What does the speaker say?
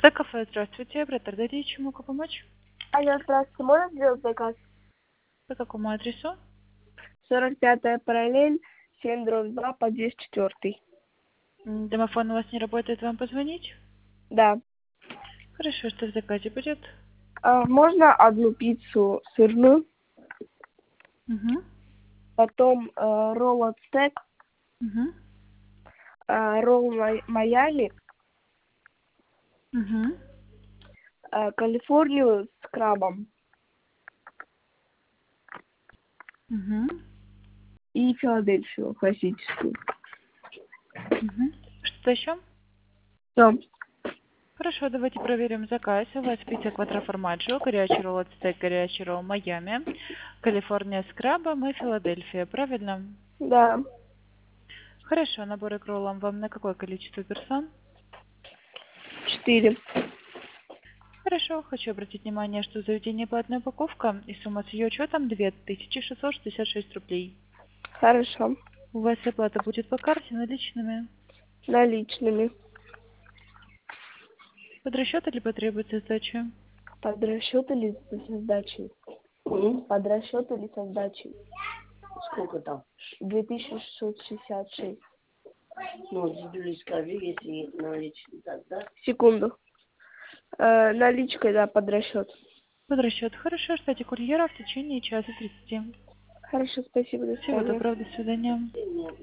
Кафе, здравствуйте. Оператор, дайте чем могу помочь? Алло, здравствуйте, можно сделать заказ? По какому адресу? 45-я параллель, 7/2, подъезд 4. Домофон у вас не работает, вам позвонить? Да. Хорошо, что в заказе будет? Можно одну пиццу сырную, Угу. потом ролл от стек, Угу. ролл Майами, Угу. Калифорнию с крабом Угу. и Филадельфию классическую. Угу. Что-то еще? Все. Хорошо, давайте проверим заказ. У вас пицца квадроформаджо, горячий ролл от стейк, горячий ролл Майами, Калифорния с крабом и Филадельфия, правильно? Да. Хорошо, наборы к роллам вам на какое количество персон? 4. Хорошо, хочу обратить внимание, что заведение платная упаковка и сумма с ее учетом 2666 рублей. Хорошо. У вас оплата будет по карте наличными. Наличными. Под расчет или потребуется сдача? Под расчет или со сдачей? Под расчет или со сдачей? Сколько там? 2666. Ну, дедули, скажи, если наличный так, да? Секунду. Наличкой, да, под расчет. Под расчет. Хорошо, ждите курьера в течение часа 30. Хорошо, спасибо, до Всего свидания. доброго, до свидания.